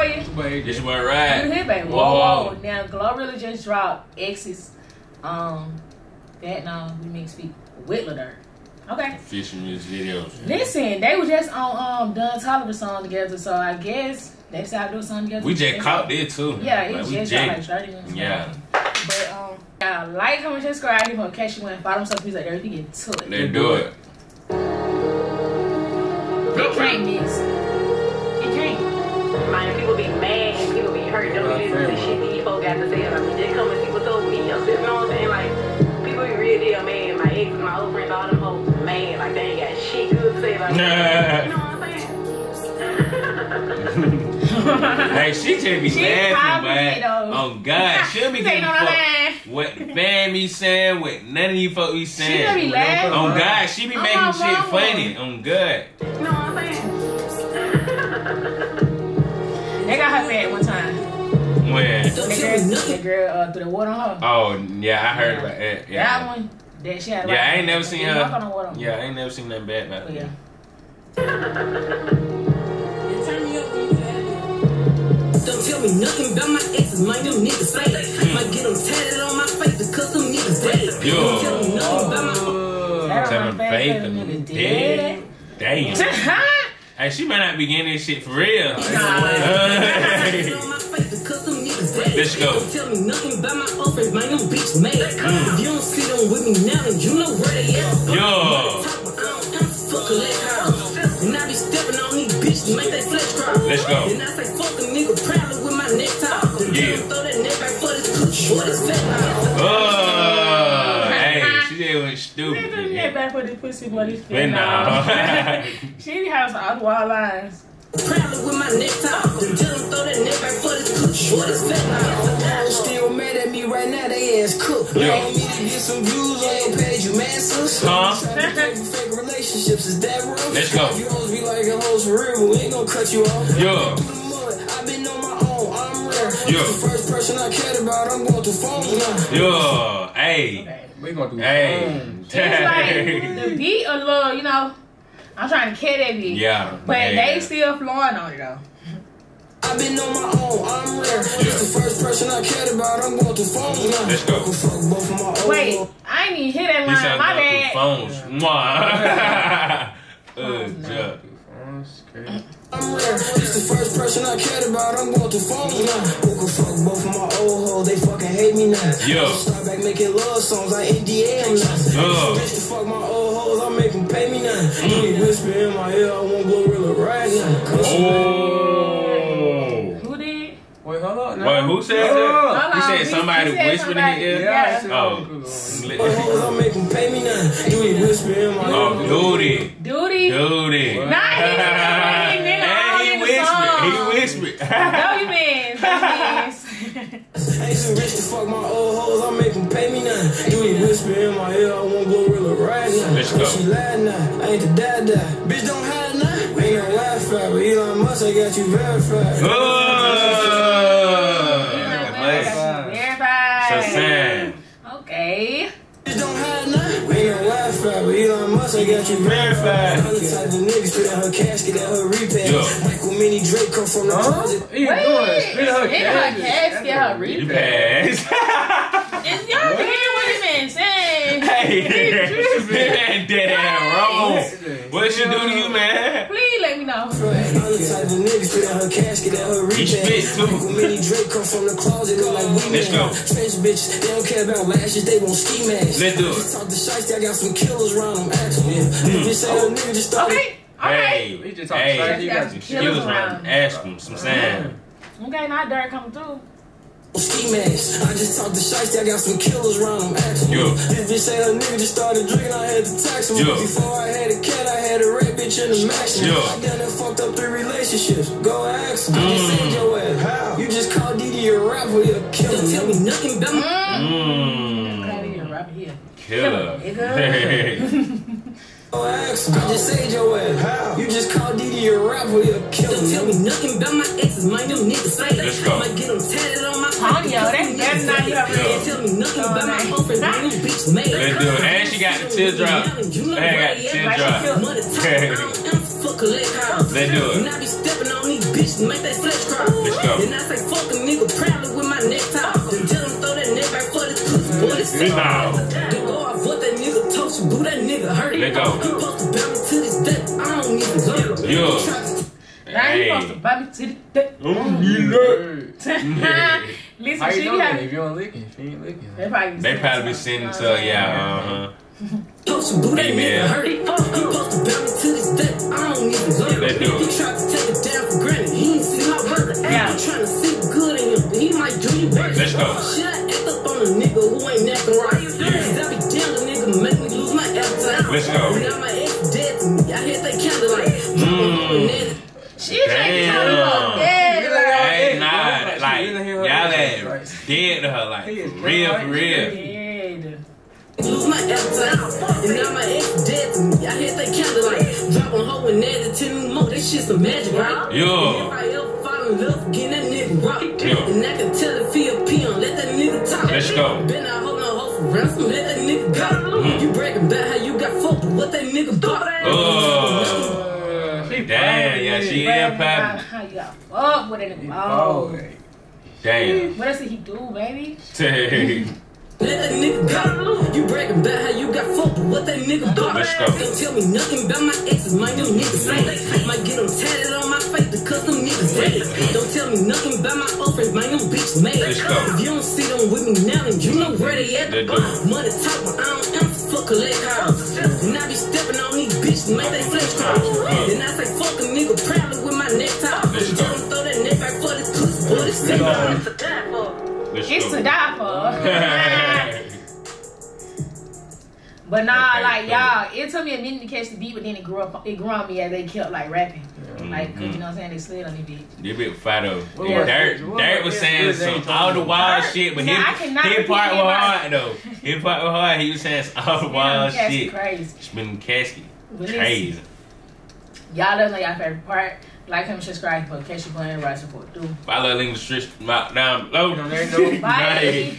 This your boy Ride. You hit, baby. Whoa. Now, Glorilla just dropped X's. That now we mix feet with Lil Durk. Okay. Official music videos. Listen, they were just on Don Toliver song together, so I guess they decided to do a song together. We just caught it too. Yeah, it just got like 30 minutes. Yeah. But like, comment, subscribe, give him a catch you and follow him so he's like there. He get to it. Let's do it. You can't miss. You can't. Man, people be mad and people be hurt. Don't be listening to shit these folks got to say about me. They come and see what's over me. You know what I'm saying? Like, people be real deal mad. My ex, my old friends, all them hoes mad. Like, they ain't got shit good to say about me. You know what I'm saying? Like, she just be laughing, but oh God, she'll be getting fucked. What the fam be saying, what none of you folks be saying. She be laughing. On God, she be making shit funny. On God. You know what I'm saying? They got her fat one time. When? That girl threw the water on her. Oh, yeah, I heard about that. Yeah. That one, that she had. Yeah, I ain't never seen her. Yeah, I ain't never seen nothing bad about her. Don't tell me nothing about my exes, mind them niggas fake. Might get them tatted on my face because them niggas dead. Don't tell me nothing about my tell them fake and dead. Damn. Hey, she might not be getting this shit for real. Let's go. Don't tell me nothing about my old friends, mind them bitch made. If you don't see them with me now, then you know where they at. Yo. Fuck a leg house. And I be stepping on these bitches to make they flesh cry. Let's go. And I say fuck a nigga proudly with my necktie. Yeah. Throw that neck back for this coochie. What is that? Oh, hey, she did went stupid. Throw that neck back for this pussy, boy. This But no. She has some wild lines. Proudly with my necktie. Tell them throw that neck back for this coochie. What is that? Still mad at me right now, they ass cooked. You want me to get some views on your page, you mad, sis? Fake relationships, is that real? Let's go. You hoes be like a hoes for real, but we ain't gonna cut you off. Yo. I've been on my own, I'm rare. Yo. The first person I cared about, I'm going through phones now. Yo. Hey. We gonna do It's like the beat a little, you know. I'm trying to carry that beat. Yeah. But they still flowing on it though. I've been on my own, I'm rare. It's the first person I cared about, I'm going through phones now. Let's go. Wait, I ain't even hear that line. My bad. Phones. I'm rare. It's the first person I cared about, I'm going through phones now. Who can fuck both of my old hoes, they fucking hate me now. Yo. Start back making love songs, I NDA them now. Bitch to fuck my old hoes, I make them pay me now. You whisper in my ear, I want Glorilla right now. Who did? Wait, hold on. Wait, who said that? He said somebody whispered in his ear? Yeah. Oh. I make them pay me now. You whisper in my ear. Oh, Duty. Duty? Duty. Nah, he whispered. No, you mean. I ain't too rich to fuck my old hoes, I make them pay me now. You whisper in my ear, I want Glorilla right now. Let's go. She lied now, I ain't the dad. Bitch don't hide now. Ain't no Wi-Fi, but Elon Musk, I got you verified. So sad. Okay. Bitch don't hide now. Ain't no Wi-Fi, but Elon Musk, I got you verified. I'm the type of nigga spit out her casket at her repay. Michael Mini Drake come from the closet. Spit her casket, her repay. Is y'all hear what he been saying? Hey, man, dead ass wrong. What she do to you, man? Please let me know. I'm the type of nigga spit out her casket at her repay. He spit too. Michael Mini Drake come from the closet, look like we Let's go. Trench bitches, they don't care about lashes, they want ski masks. Let's do it. Talk to shiesty, I got some killers around them, ask them. Just say a nigga just started. Okay. Hey, He just talking shit. you got some skills around. Ask him some sand. Okay, not Durk coming through. Ski mask. I just talked to shiesty, I got some killers around them, ask them. This bitch say her nigga just started drinking, I had to tax him. Before I had a cat, I had a red bitch in the maximum. I done that fucked up 3 relationships. Go ask him. I just said your ass. How? You just called Diddy a rapper, you a killer. Don't tell me nothing about me. Killer. Go ask him. I just said your ass. How? You just called Diddy a rapper, you a killer. Don't tell me nothing about my exes, mind them niggas fake. Let's go. Might get them tatted on my face. That's not your Don't tell me nothing about my old friends, mind them bitch made. Let's do it. And she got the teardrop. And got the teardrop. Fuck a leg house. Let's do it. And I be stepping on these bitches make that flesh cry. And I say fuck a nigga proudly with my necktie. Then tell him throw that neck back for this pussy, boy, this sick. Then go off what that nigga told you, boo, that nigga hurt. Let go. He supposed to bound me to this day, I don't even love him. Now you supposed to buy me to the day. I don't need that. Listen, How she you know that be if you don't licking? She ain't licking. They probably be sending to Post boo, that nigga hurt. He supposed to bound me to this day, I don't even love him. He tried to take it down for granted, he ain't see my work. I'm trying to see good in him, but he might do you better. Let's go. Should I act up on a nigga who ain't acting right? Cause I be down, the nigga make me lose my appetite. Let's go. Now my ex dead to me, I hit that candlelight. She ain't dead. Hey, nah, like, y'all that dead to her, like, for real, for real. Dead. Lose my appetite. And now my ex dead to me, I hit that candlelight. Drop on hoe and add it 10 more, that shit's some magic, right? Yo. If I ever fall in love again, that nigga rock. And I can tell if he a peon, let that nigga talk. Let's go. Been out holding no hoe for ransom, let that nigga go. You bragging about how you got fucked, but what that nigga bought. Oh. Damn, yeah, she ain't poppin'. How you got fuck with it? Oh. Damn. What else did he do, baby? Let that nigga go. You bragging about how you got fucked, but what that nigga bought. Let's go. Don't tell me nothing about my exes, man, them niggas lame. Might get them tatted on my face because them niggas dead. Don't tell me nothing about my old friends, man, them bitches mad. Let's go. If you don't see them with me now, then you know where they at. Money talk, but I don't answer for collect calls. And I be stepping on these bitches, make they flesh crawl. Then I say fuck a nigga proudly with my necktie. Let's go. Tell them throw that neck back for this pussy, boy, this sick. It's to die for. But nah, Okay, like cool. y'all, it took me a minute to catch the beat, but then it grew on me as they kept like rapping. Like, cause you know what I'm saying, they slid on the beat. They bit fat though. Yeah. Dirt was saying some all the wild shit, but Nah, I cannot his repeat part was that. hard though. His part was hard. He was saying some all the wild That's shit. crazy. Spinning casket. But listen, Crazy. y'all let us know y'all favorite part. Like, comment, subscribe for Catch You Playing, Rise Support. Do. Follow the link in the description down below. You know, there ain't no Bye.